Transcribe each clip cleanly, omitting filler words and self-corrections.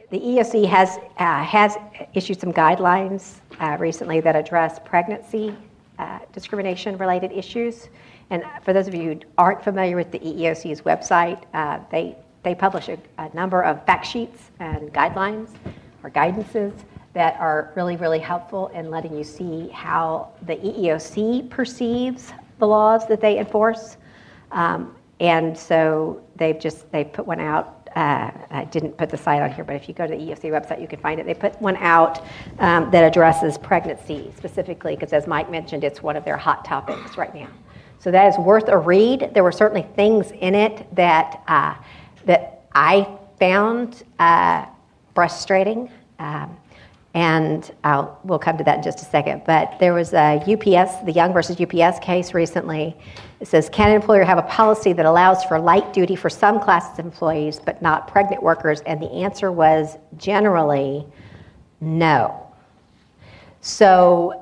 the EEOC has issued some guidelines recently that address pregnancy discrimination-related issues. And for those of you who aren't familiar with the EEOC's website, they publish a number of fact sheets and guidelines or guidances that are really, really helpful in letting you see how the EEOC perceives the laws that they enforce. And so they put one out. I didn't put the site on here, but if you go to the EEOC website, you can find it. They put one out that addresses pregnancy specifically, because as Mike mentioned, it's one of their hot topics right now. So that is worth a read. There were certainly things in it that I found frustrating, and we'll come to that in just a second. But there was a UPS, the Young versus UPS case recently. It says, can an employer have a policy that allows for light duty for some classes of employees but not pregnant workers? And the answer was generally no. So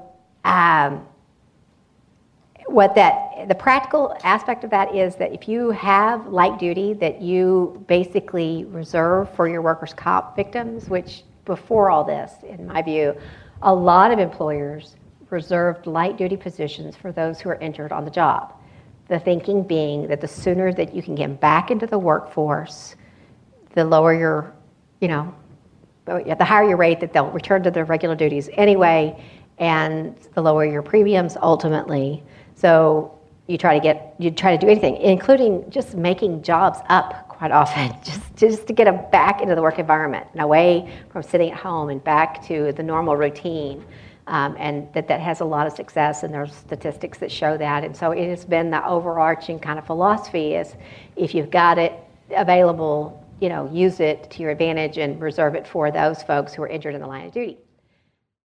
the practical aspect of that is that if you have light duty that you basically reserve for your workers' comp victims, which before all this, in my view, a lot of employers reserved light duty positions for those who are injured on the job. The thinking being that the sooner that you can get back into the workforce, the lower your, the higher your rate that they'll return to their regular duties anyway, and the lower your premiums ultimately. So you try to do anything, including just making jobs up quite often, just to get them back into the work environment and away from sitting at home and back to the normal routine. And that has a lot of success, and there's statistics that show that. And so it has been the overarching kind of philosophy is if you've got it available, use it to your advantage and reserve it for those folks who are injured in the line of duty.